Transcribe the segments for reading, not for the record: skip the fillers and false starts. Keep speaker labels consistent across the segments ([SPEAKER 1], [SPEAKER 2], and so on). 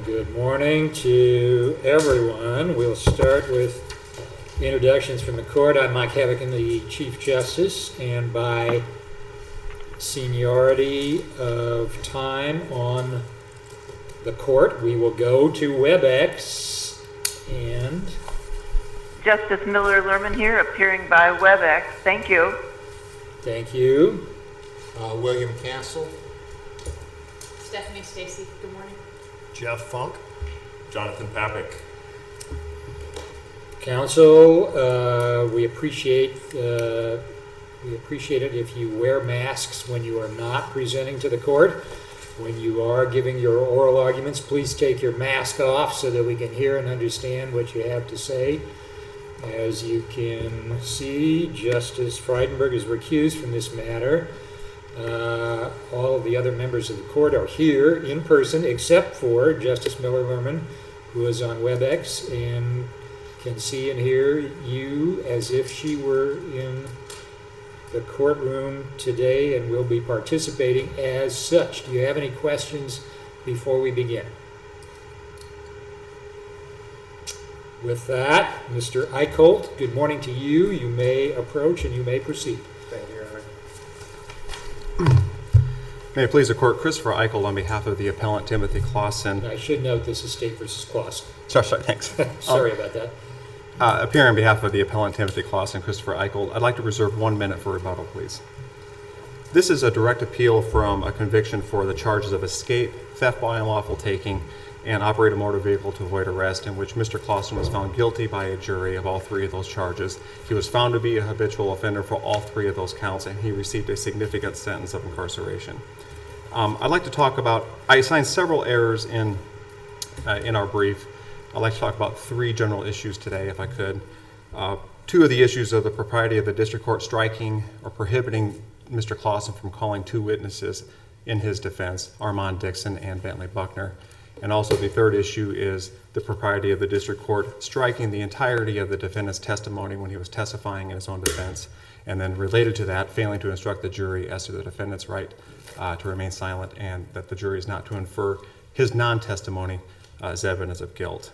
[SPEAKER 1] Good morning to everyone. We'll start with introductions from the court. I'm Mike Havican, the Chief Justice, and by seniority of time on the court, we will go to WebEx and
[SPEAKER 2] Justice Miller Lerman here, appearing by WebEx. Thank you.
[SPEAKER 1] Thank you.
[SPEAKER 3] William Castle.
[SPEAKER 4] Stephanie Stacy, good morning.
[SPEAKER 5] Jeff Funk.
[SPEAKER 6] Jonathan Papik.
[SPEAKER 1] Counsel, we appreciate it if you wear masks when you are not presenting to the court. When you are giving your oral arguments, please take your mask off so that we can hear and understand what you have to say. As you can see, Justice Frydenberg is recused from this matter. All of the other members of the court are here in person, except for Justice Miller Lerman, who is on WebEx and can see and hear you as if she were in the courtroom today and will be participating as such. Do you have any questions before we begin? With that, Mr. Eichholt, good morning to you. You may approach and you may proceed.
[SPEAKER 5] Thank you, Your Honor.
[SPEAKER 7] May it please the court, Christopher Eichel on behalf of the appellant Timothy Clausen.
[SPEAKER 1] I should note this is State v. Clausen.
[SPEAKER 7] Sorry, thanks.
[SPEAKER 1] Sorry about that.
[SPEAKER 7] Appearing on behalf of the appellant Timothy Clausen, Christopher Eichel, I'd like to reserve 1 minute for rebuttal, please. This is a direct appeal from a conviction for the charges of escape, theft by unlawful taking, and operate a motor vehicle to avoid arrest, in which Mr. Clausen was found guilty by a jury of all 3 of those charges. He was found to be a habitual offender for all 3 of those counts, and he received a significant sentence of incarceration. I'd like to talk about, I assigned several errors in our brief. I'd like to talk about 3 general issues today, if I could. 2 of the issues are the propriety of the district court striking or prohibiting Mr. Clausen from calling 2 witnesses in his defense, Armand Dixon and Bentley Buckner. And also the 3rd issue is the propriety of the district court striking the entirety of the defendant's testimony when he was testifying in his own defense, and then related to that, failing to instruct the jury as to the defendant's right to remain silent, and that the jury is not to infer his non-testimony as evidence of guilt.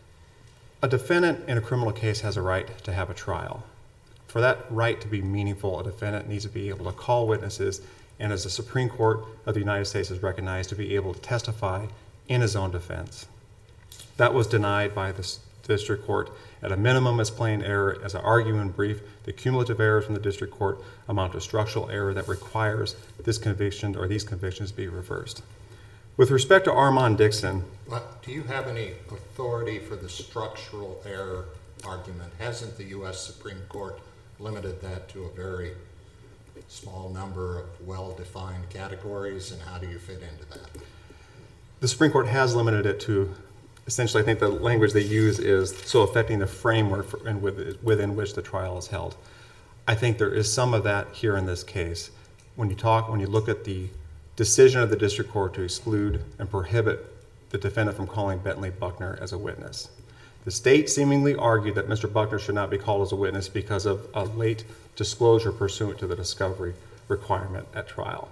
[SPEAKER 7] A defendant in a criminal case has a right to have a trial. For that right to be meaningful, a defendant needs to be able to call witnesses, and as the Supreme Court of the United States has recognized, to be able to testify in his own defense. That was denied by the district court at a minimum as plain error. As I argue in brief, the cumulative errors from the district court amount to structural error that requires this conviction or these convictions be reversed. With respect to Armand Dixon,
[SPEAKER 3] Do you have any authority for the structural error argument? Hasn't the U.S. Supreme Court limited that to a very small number of well-defined categories, and how do you fit into that?
[SPEAKER 7] the Supreme Court has limited it to, essentially, I think the language they use is so affecting the framework within which the trial is held. I think there is some of that here in this case. When you look at the decision of the district court to exclude and prohibit the defendant from calling Bentley Buckner as a witness. The state seemingly argued that Mr. Buckner should not be called as a witness because of a late disclosure pursuant to the discovery requirement at trial.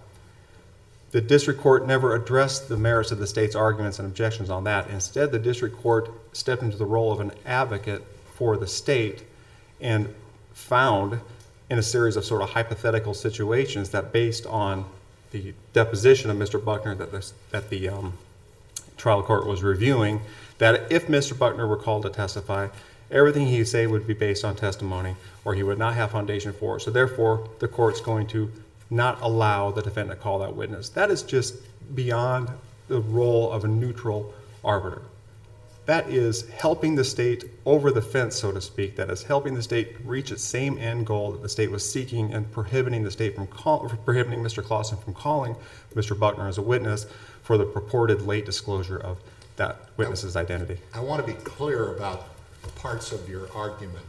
[SPEAKER 7] The district court never addressed the merits of the state's arguments and objections on that. Instead, the district court stepped into the role of an advocate for the state and found in a series of sort of hypothetical situations that based on the deposition of Mr. Buckner that the trial court was reviewing, that if Mr. Buckner were called to testify, everything he'd say would be based on testimony or he would not have foundation for it. So therefore, the court's going to not allow the defendant to call that witness. That is just beyond the role of a neutral arbiter. That is helping the state over the fence, so to speak. That is helping the state reach its same end goal that the state was seeking and prohibiting prohibiting Mr. Clausen from calling Mr. Buckner as a witness for the purported late disclosure of that witness's identity.
[SPEAKER 3] I want to be clear about parts of your argument.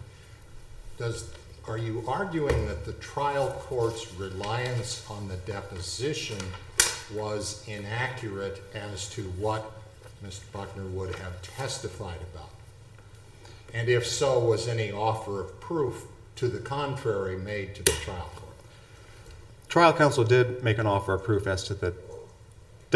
[SPEAKER 3] Are you arguing that the trial court's reliance on the deposition was inaccurate as to what Mr. Buckner would have testified about? And if so, was any offer of proof to the contrary made to the trial court?
[SPEAKER 7] Trial counsel did make an offer of proof as to the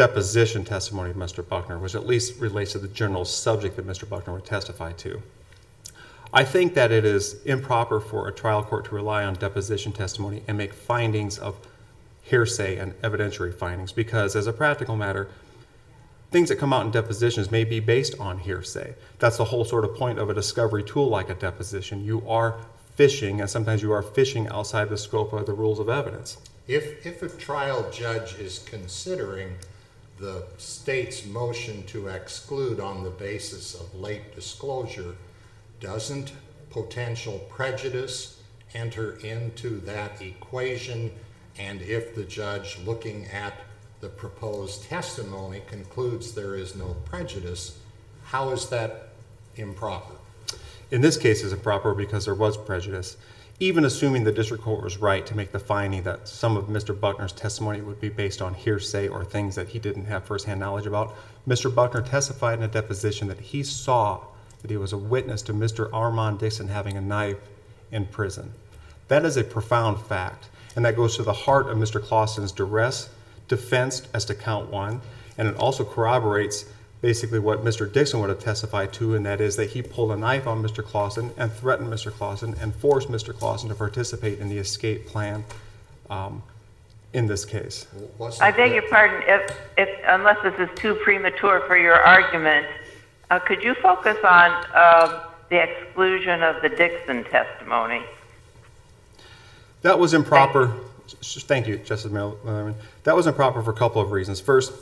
[SPEAKER 7] deposition testimony of Mr. Buckner, which at least relates to the general subject that Mr. Buckner would testify to. I think that it is improper for a trial court to rely on deposition testimony and make findings of hearsay and evidentiary findings, because as a practical matter, things that come out in depositions may be based on hearsay. That's the whole sort of point of a discovery tool like a deposition. You are fishing, and sometimes you are fishing outside the scope of the rules of evidence.
[SPEAKER 3] If a trial judge is considering the state's motion to exclude on the basis of late disclosure, doesn't potential prejudice enter into that equation? And if the judge, looking at the proposed testimony, concludes there is no prejudice, how is that improper?
[SPEAKER 7] In this case, it's improper because there was prejudice. Even assuming the district court was right to make the finding that some of Mr. Buckner's testimony would be based on hearsay or things that he didn't have firsthand knowledge about, Mr. Buckner testified in a deposition that he saw that he was a witness to Mr. Armand Dixon having a knife in prison. That is a profound fact, and that goes to the heart of Mr. Clausen's duress defense as to count one, and it also corroborates basically what Mr. Dixon would have testified to, and that is that he pulled a knife on Mr. Clausen and threatened Mr. Clausen and forced Mr. Clausen to participate in the escape plan in this case.
[SPEAKER 2] I beg your pardon, if unless this is too premature for your argument, could you focus on the exclusion of the Dixon testimony?
[SPEAKER 7] That was improper. Thank you, Justice Miller. That was improper for a couple of reasons. First,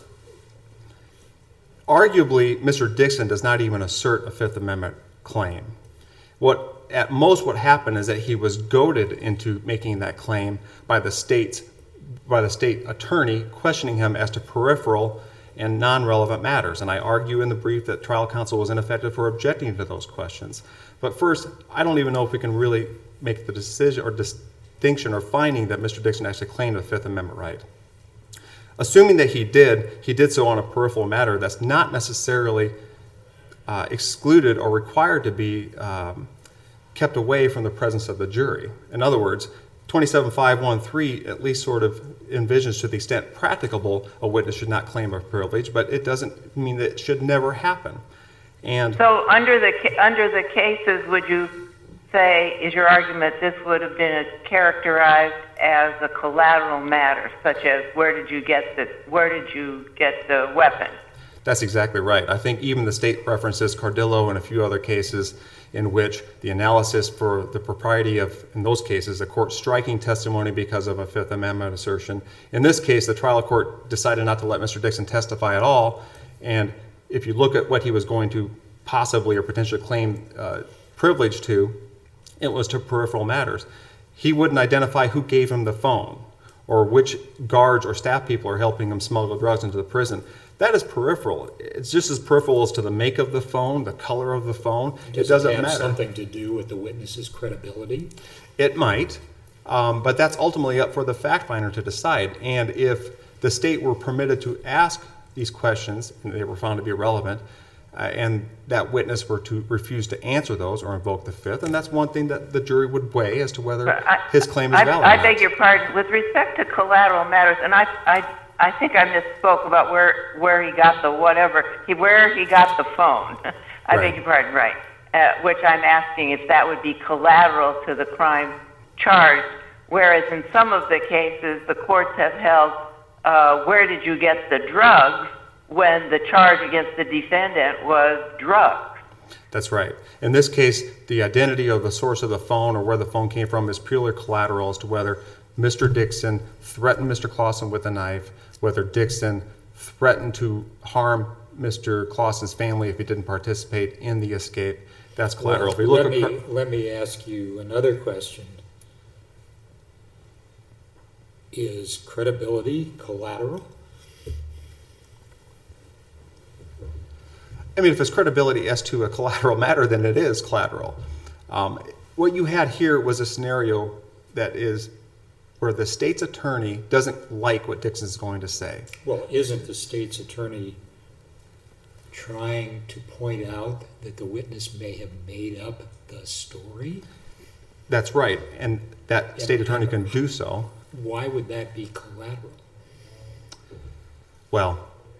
[SPEAKER 7] arguably, Mr. Dixon does not even assert a Fifth Amendment claim. At most what happened is that he was goaded into making that claim by the state attorney questioning him as to peripheral and non-relevant matters. And I argue in the brief that trial counsel was ineffective for objecting to those questions. But first, I don't even know if we can really make the decision or distinction or finding that Mr. Dixon actually claimed a Fifth Amendment right. Assuming that he did so on a peripheral matter that's not necessarily excluded or required to be kept away from the presence of the jury. In other words, 27513 at least sort of envisions, to the extent practicable, a witness should not claim a privilege, but it doesn't mean that it should never happen. And
[SPEAKER 2] so under the cases, would you say, is your argument this would have been characterized as a collateral matter, such as where did you get the weapon?
[SPEAKER 7] That's exactly right. I think even the state references Cardillo and a few other cases in which the analysis for the propriety of, in those cases, the court striking testimony because of a Fifth Amendment assertion. In this case, the trial court decided not to let Mr. Dixon testify at all, and if you look at what he was going to possibly or potentially claim privilege to, it was to peripheral matters. He wouldn't identify who gave him the phone or which guards or staff people are helping him smuggle drugs into the prison. That is peripheral. It's just as peripheral as to the make of the phone, the color of the phone. It doesn't matter.
[SPEAKER 1] Does it have something to do with the witness's credibility?
[SPEAKER 7] It might, but that's ultimately up for the fact finder to decide. And if the state were permitted to ask these questions and they were found to be irrelevant, and that witness were to refuse to answer those or invoke the Fifth, and that's one thing that the jury would weigh as to whether his claim is valid.
[SPEAKER 2] I beg your pardon. With respect to collateral matters, and I think I misspoke about where he got the whatever, where he got the phone. I beg your pardon, right. Which I'm asking if that would be collateral to the crime charged, whereas in some of the cases the courts have held, where did you get the drugs, when the charge against the defendant was drugs.
[SPEAKER 7] That's right. In this case, the identity of the source of the phone or where the phone came from is purely collateral as to whether Mr. Dixon threatened Mr. Clausen with a knife, whether Dixon threatened to harm Mr. Clausen's family if he didn't participate in the escape. That's collateral.
[SPEAKER 1] Well, let me ask you another question. Is credibility collateral?
[SPEAKER 7] I mean, if it's credibility as to a collateral matter, then it is collateral. What you had here was a scenario that is where the state's attorney doesn't like what Dixon's going to say.
[SPEAKER 1] Well, isn't the state's attorney trying to point out that the witness may have made up the story?
[SPEAKER 7] That's right, and that state attorney can do so.
[SPEAKER 1] Why would that be collateral?
[SPEAKER 7] Well,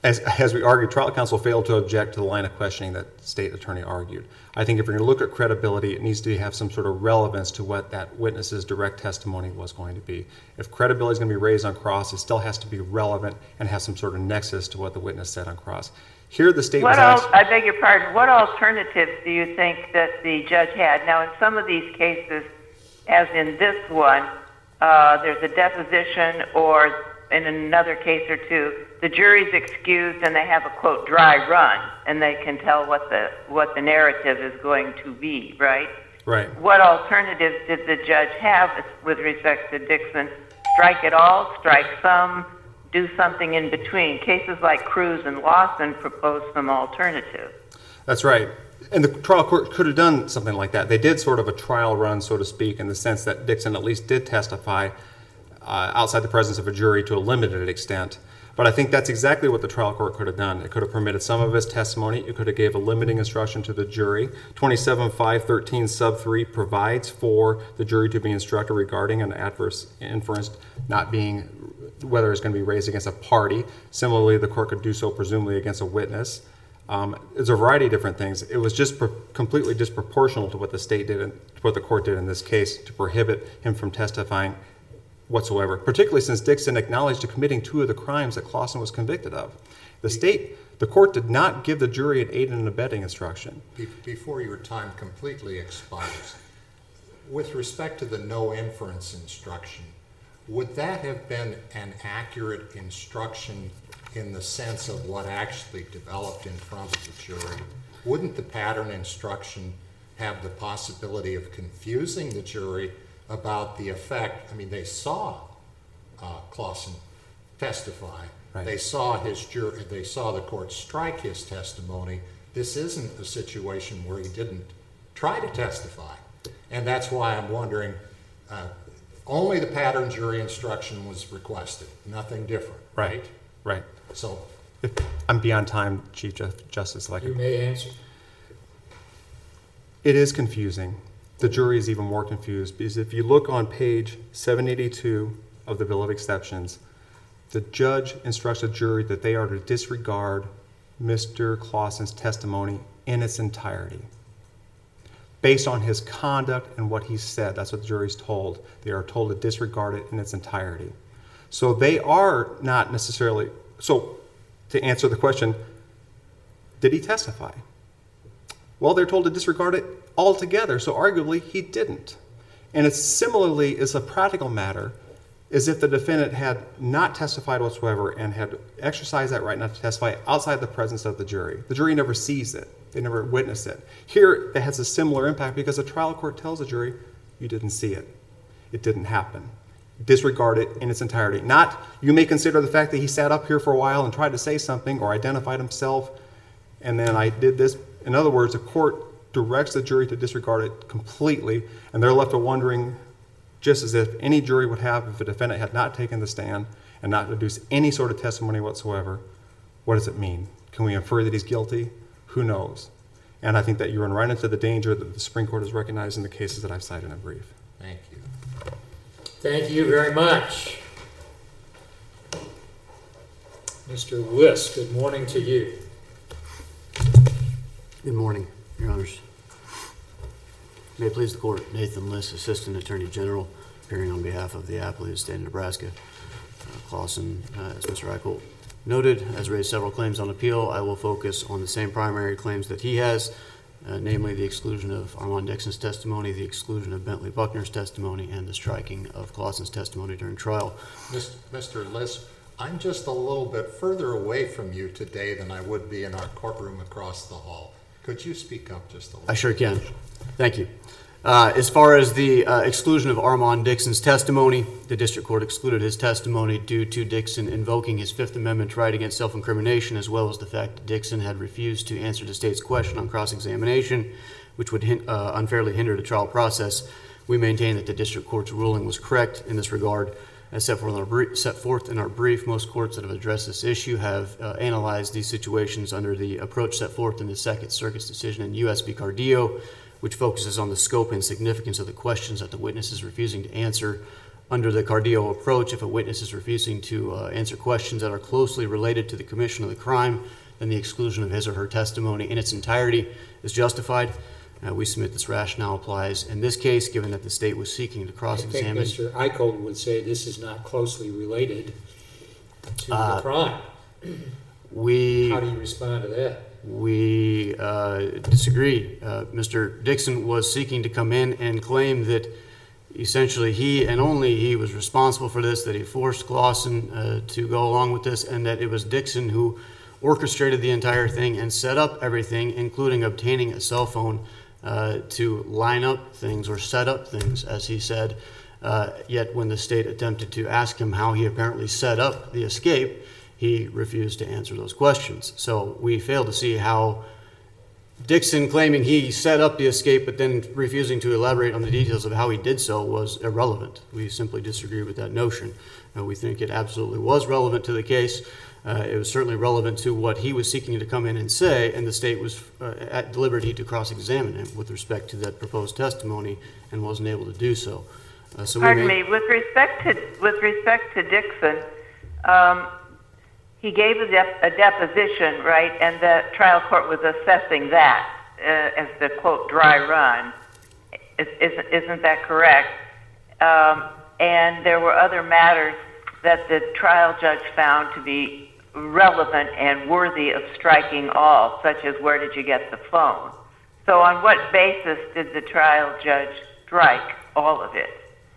[SPEAKER 7] As we argued, trial counsel failed to object to the line of questioning that the state attorney argued. I think if we're going to look at credibility, it needs to have some sort of relevance to what that witness's direct testimony was going to be. If credibility is going to be raised on cross, it still has to be relevant and have some sort of nexus to what the witness said on cross. Here, the state was asked,
[SPEAKER 2] I beg your pardon, what alternatives do you think that the judge had? Now, in some of these cases, as in this one, there's a deposition, or in another case or two, the jury's excused and they have a, quote, dry run, and they can tell what the narrative is going to be, right?
[SPEAKER 7] right.
[SPEAKER 2] What alternatives did the judge have with respect to Dixon? Strike it all, strike some, do something in between? Cases like Cruz and Lawson proposed some alternatives.
[SPEAKER 7] That's right. And the trial court could have done something like that. They did sort of a trial run, so to speak, in the sense that Dixon at least did testify outside the presence of a jury to a limited extent. But I think that's exactly what the trial court could have done. It could have permitted some of his testimony. It could have gave a limiting instruction to the jury. 27.513 sub 3 provides for the jury to be instructed regarding an adverse inference not being, whether it's going to be raised against a party. Similarly, the court could do so presumably against a witness. There's a variety of different things. It was just completely disproportional to what the state did and what the court did in this case to prohibit him from testifying whatsoever, particularly since Dixon acknowledged to committing two of the crimes that Clausen was convicted of. The court did not give the jury an aid and abetting instruction.
[SPEAKER 3] Before your time completely expires, with respect to the no inference instruction, would that have been an accurate instruction in the sense of what actually developed in front of the jury? Wouldn't the pattern instruction have the possibility of confusing the jury about the effect? I mean, they saw Clausen testify. Right. They saw the court strike his testimony. This isn't a situation where he didn't try to testify. And that's why I'm wondering, only the pattern jury instruction was requested, nothing different, right?
[SPEAKER 7] Right.
[SPEAKER 3] So,
[SPEAKER 7] I'm beyond time, Chief Justice.
[SPEAKER 1] You may answer.
[SPEAKER 7] It is confusing. The jury is even more confused because if you look on page 782 of the Bill of Exceptions, the judge instructs the jury that they are to disregard Mr. Clausen's testimony in its entirety. Based on his conduct and what he said, that's what the jury is told. They are told to disregard it in its entirety. So they are not necessarily... So to answer the question, did he testify? Well, they're told to disregard it altogether, so arguably he didn't. And it's similarly, as a practical matter, as if the defendant had not testified whatsoever and had exercised that right not to testify outside the presence of the jury. The jury never sees it. They never witness it. Here, it has a similar impact because the trial court tells the jury, you didn't see it. It didn't happen. Disregard it in its entirety. Not, you may consider the fact that he sat up here for a while and tried to say something or identified himself, and then I did this. In other words, the court directs the jury to disregard it completely, and they're left wondering, just as if any jury would have if a defendant had not taken the stand and not produced any sort of testimony whatsoever, what does it mean? Can we infer that he's guilty? Who knows? And I think that you run right into the danger that the Supreme Court has recognized in the cases that I've cited in brief.
[SPEAKER 3] thank you.
[SPEAKER 1] Thank you very much. Mr. Liss, good morning to you.
[SPEAKER 8] Good morning, Your Honors. May it please the Court, Nathan Liss, Assistant Attorney General, appearing on behalf of the appellate of the state of Nebraska. Clausen, as Mr. Eichel noted, has raised several claims on appeal. I will focus on the same primary claims that he has, namely the exclusion of Armand Dixon's testimony, the exclusion of Bentley Buckner's testimony, and the striking of Clausen's testimony during trial.
[SPEAKER 3] Mr. Liss, I'm just a little bit further away from you today than I would be in our courtroom across the hall. Could you speak up just a little?
[SPEAKER 8] I sure can. Thank you. As far as the exclusion of Armand Dixon's testimony, the district court excluded his testimony due to Dixon invoking his Fifth Amendment right against self-incrimination, as well as the fact that Dixon had refused to answer the state's question on cross-examination, which would unfairly hinder the trial process. We maintain that the district court's ruling was correct in this regard. As set forth in our brief, most courts that have addressed this issue have analyzed these situations under the approach set forth in the Second Circuit's decision in U.S. v. Cardillo, which focuses on the scope and significance of the questions that the witness is refusing to answer. Under the Cardio approach, if a witness is refusing to answer questions that are closely related to the commission of the crime, then the exclusion of his or her testimony in its entirety is justified. We submit this rationale applies in this case, given that the state was seeking to
[SPEAKER 1] I think
[SPEAKER 8] cross-examine.
[SPEAKER 1] Mr. Eichel would say this is not closely related to the crime. How do you respond to that?
[SPEAKER 8] We disagree. Mr. Dixon was seeking to come in and claim that essentially he and only he was responsible for this, that he forced Clausen to go along with this, and that it was Dixon who orchestrated the entire thing and set up everything, including obtaining a cell phone to line up things or set up things, as he said. Yet when the state attempted to ask him how he apparently set up the escape, he refused to answer those questions. So we fail to see how Dixon claiming he set up the escape but then refusing to elaborate on the details of how he did so was irrelevant. We simply disagree with that notion. We think it absolutely was relevant to the case. It was certainly relevant to what he was seeking to come in and say, and the state was at liberty to cross-examine him with respect to that proposed testimony and wasn't able to do so.
[SPEAKER 2] Pardon me. With respect to Dixon, he gave a deposition, right, and the trial court was assessing that as the, quote, dry run. Isn't that correct? And there were other matters that the trial judge found to be relevant and worthy of striking all, such as where did you get the phone? So on what basis did the trial judge strike all of it?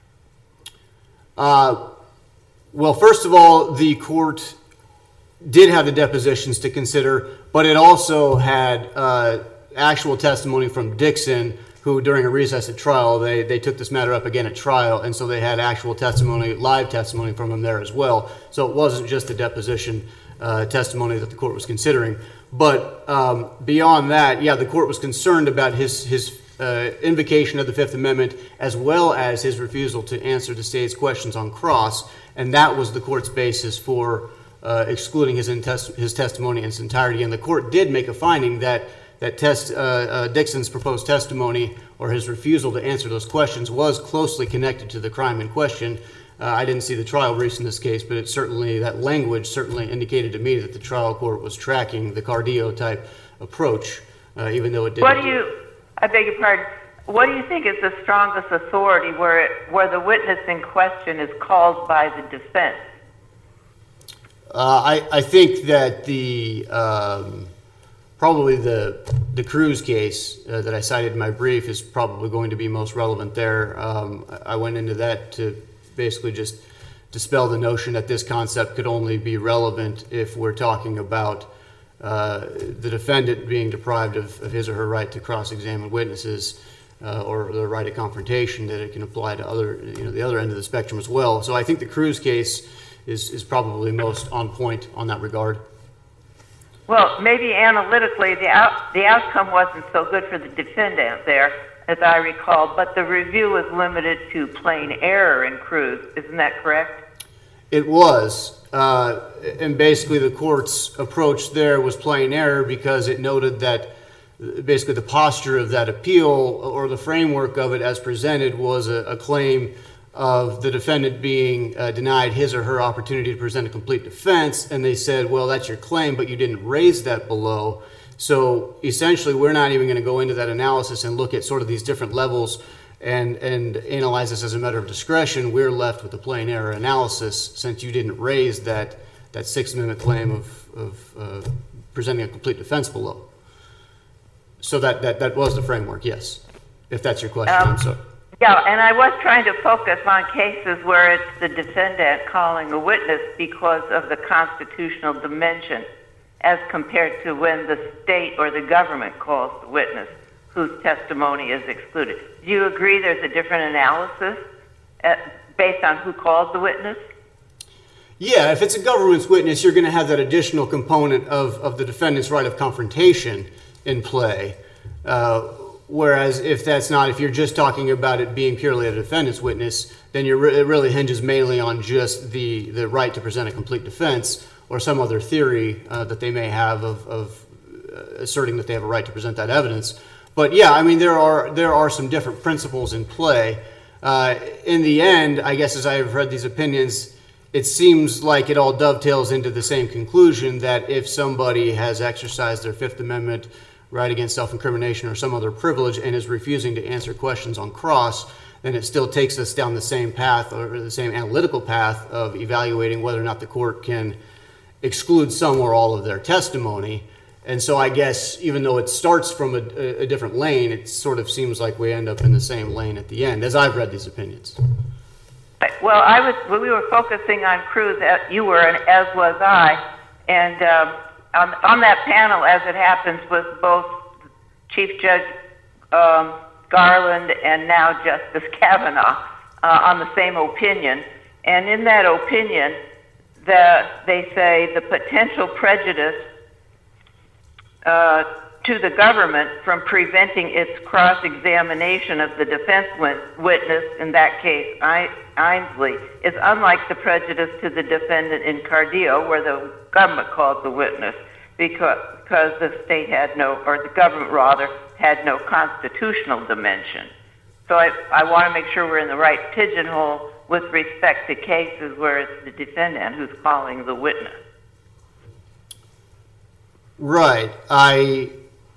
[SPEAKER 8] Well, first of all, the court did have the depositions to consider, but it also had actual testimony from Dixon, who during a recess at trial, they took this matter up again at trial, and so they had actual testimony, live testimony from him there as well. So it wasn't just the deposition testimony that the court was considering. But beyond that, yeah, the court was concerned about his invocation of the Fifth Amendment as well as his refusal to answer the state's questions on cross, and that was the court's basis for excluding his testimony in its entirety. And the court did make a finding that Dixon's proposed testimony or his refusal to answer those questions was closely connected to the crime in question. I didn't see the trial briefs in this case, but that language certainly indicated to me that the trial court was tracking the Cardio type approach, even though it didn't.
[SPEAKER 2] I beg your pardon. What do you think is the strongest authority where the witness in question is called by the defense?
[SPEAKER 8] I think that probably the Cruz case that I cited in my brief is probably going to be most relevant there. I went into that to basically just dispel the notion that this concept could only be relevant if we're talking about the defendant being deprived of his or her right to cross-examine witnesses or the right of confrontation, that it can apply to the other end of the spectrum as well. So I think the Cruz case is probably most on point on that regard.
[SPEAKER 2] Well, maybe analytically the outcome wasn't so good for the defendant there, as I recall, but the review was limited to plain error in Cruz. Isn't that correct?
[SPEAKER 8] It was. And basically the court's approach there was plain error because it noted that basically the posture of that appeal or the framework of it as presented was a claim of the defendant being denied his or her opportunity to present a complete defense, and they said, well, that's your claim, but you didn't raise that below. So essentially, we're not even going to go into that analysis and look at sort of these different levels and analyze this as a matter of discretion. We're left with a plain error analysis since you didn't raise that Sixth Amendment claim of presenting a complete defense below. So that was the framework, yes, if that's your question. I'm sorry.
[SPEAKER 2] Yeah, and I was trying to focus on cases where it's the defendant calling a witness because of the constitutional dimension as compared to when the state or the government calls the witness whose testimony is excluded. Do you agree there's a different analysis based on who calls the witness?
[SPEAKER 8] Yeah, if it's a government's witness, you're going to have that additional component of the defendant's right of confrontation in play. Whereas if you're just talking about it being purely a defendant's witness, then it really hinges mainly on just the right to present a complete defense or some other theory that they may have of asserting that they have a right to present that evidence. But yeah, I mean, there are some different principles in play. In the end, I guess as I have read these opinions, it seems like it all dovetails into the same conclusion that if somebody has exercised their Fifth Amendment right against self-incrimination or some other privilege and is refusing to answer questions on cross, then it still takes us down the same path or the same analytical path of evaluating whether or not the court can exclude some or all of their testimony. And so I guess even though it starts from a different lane, it sort of seems like we end up in the same lane at the end, as I've read these opinions.
[SPEAKER 2] Well, when we were focusing on Cruz, you were, and as was I, and on that panel, as it happens, was both Chief Judge Garland and now Justice Kavanaugh on the same opinion. And in that opinion, they say the potential prejudice to the government from preventing its cross-examination of the defense witness, in that case, Ainsley, is unlike the prejudice to the defendant in Cardio, where the government called the witness, because the state had no, or the government rather, had no constitutional dimension. So I want to make sure we're in the right pigeonhole with respect to cases where it's the defendant who's calling the witness.
[SPEAKER 8] Right. I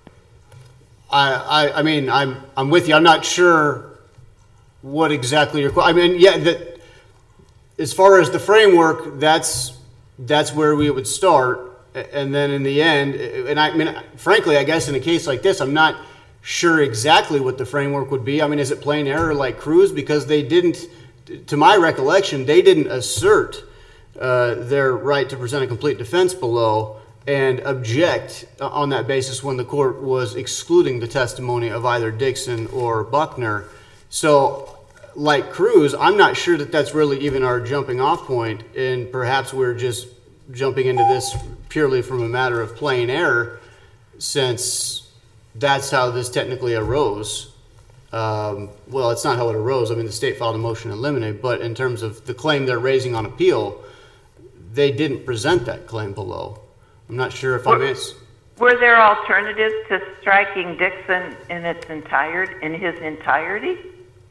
[SPEAKER 8] mean, I'm with you. I'm not sure what exactly you're. I mean, yeah. As far as the framework, that's where we would start, and then in the end, and I mean, frankly, I guess in a case like this, I'm not sure exactly what the framework would be. I mean, is it plain error like Cruz? Because they didn't, to my recollection, they didn't assert their right to present a complete defense below and object on that basis when the court was excluding the testimony of either Dixon or Buckner. So, like Cruz, I'm not sure that that's really even our jumping off point, and perhaps we're just jumping into this purely from a matter of plain error, since that's how this technically arose. Well, it's not how it arose. I mean, the state filed a motion to eliminate, but in terms of the claim they're raising on appeal, they didn't present that claim below. I'm not sure if I missed.
[SPEAKER 2] Were there alternatives to striking Dixon in his entirety?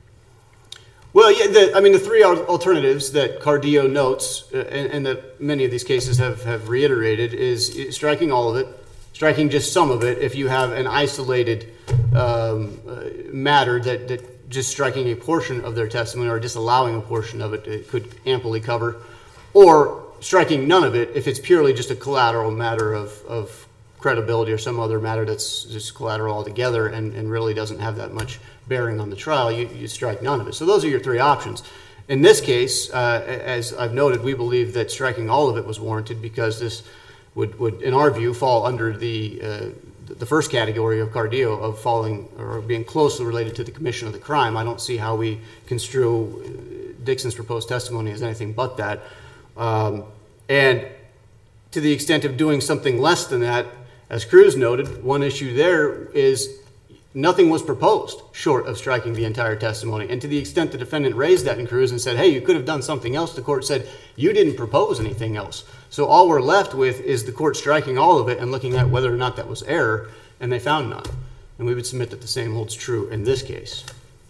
[SPEAKER 8] Well, yeah. I mean, the three alternatives that Cardio notes, and that many of these cases have reiterated, is striking all of it, striking just some of it. If you have an isolated matter that just striking a portion of their testimony or disallowing a portion of it could amply cover, or striking none of it if it's purely just a collateral matter of credibility or some other matter that's just collateral altogether and really doesn't have that much bearing on the trial, you strike none of it. So those are your three options. In this case, as I've noted, we believe that striking all of it was warranted because this would in our view, fall under the first category of Cardio of falling or being closely related to the commission of the crime. I don't see how we construe Dixon's proposed testimony as anything but that. And to the extent of doing something less than that, as Cruz noted, one issue there is nothing was proposed short of striking the entire testimony. And to the extent the defendant raised that in Cruz and said, hey, you could have done something else, the court said, you didn't propose anything else. So all we're left with is the court striking all of it and looking at whether or not that was error, and they found none. And we would submit that the same holds true in this case.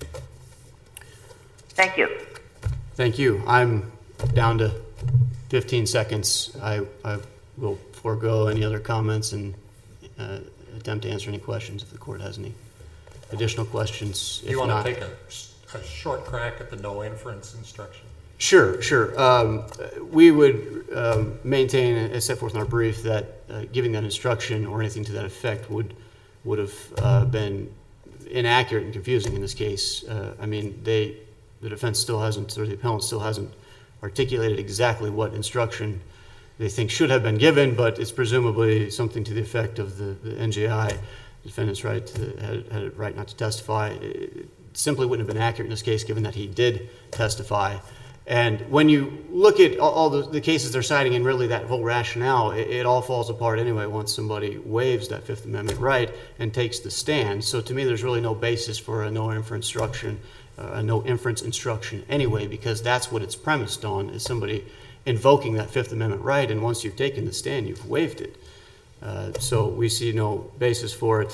[SPEAKER 2] Thank you.
[SPEAKER 8] Thank you. I'm down to 15 seconds. I will forego any other comments and attempt to answer any questions if the court has any additional questions.
[SPEAKER 3] Do you want to take a short crack at the no inference instruction? Sure.
[SPEAKER 8] We would maintain, as set forth in our brief, that giving that instruction or anything to that effect would have been inaccurate and confusing in this case. I mean, the defense still hasn't, or the appellant still hasn't articulated exactly what instruction they think should have been given, but it's presumably something to the effect of the NJI, the defendant's right had a right not to testify. It simply wouldn't have been accurate in this case, given that he did testify. And when you look at all the cases they're citing and really that whole rationale, it all falls apart anyway once somebody waives that Fifth Amendment right and takes the stand. So to me, there's really no basis for a no inference instruction anyway, because that's what it's premised on, is somebody invoking that Fifth Amendment right, and once you've taken the stand, you've waived it. So we see no basis for it.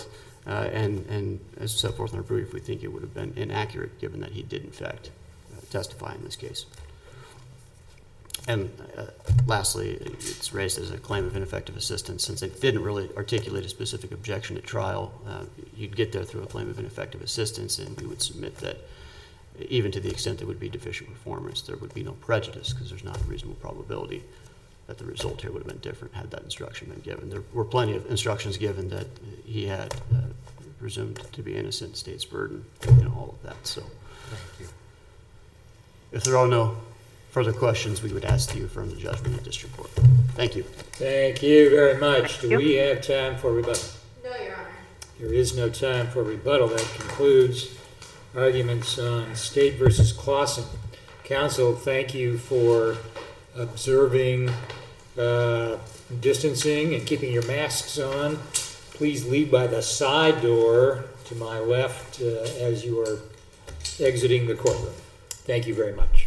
[SPEAKER 8] And as set forth in our brief, we think it would have been inaccurate given that he did in fact testify in this case. And lastly, it's raised as a claim of ineffective assistance. Since it didn't really articulate a specific objection at trial, you'd get there through a claim of ineffective assistance, and we would submit that even to the extent there would be deficient performance, there would be no prejudice because there's not a reasonable probability that the result here would have been different had that instruction been given. There were plenty of instructions given that he had presumed to be innocent, state's burden, all of that. So,
[SPEAKER 3] Thank you.
[SPEAKER 8] if there are no further questions, we would ask that you affirm the judgment of the district court. Thank you.
[SPEAKER 1] Thank you very much.
[SPEAKER 2] Thank
[SPEAKER 1] Do
[SPEAKER 2] you.
[SPEAKER 1] we have time for rebuttal?
[SPEAKER 4] No, Your Honor.
[SPEAKER 1] There is no time for rebuttal. That concludes arguments on State versus Clausen. Counsel, thank you for observing distancing and keeping your masks on. Please leave by the side door to my left as you are exiting the courtroom. Thank you very much.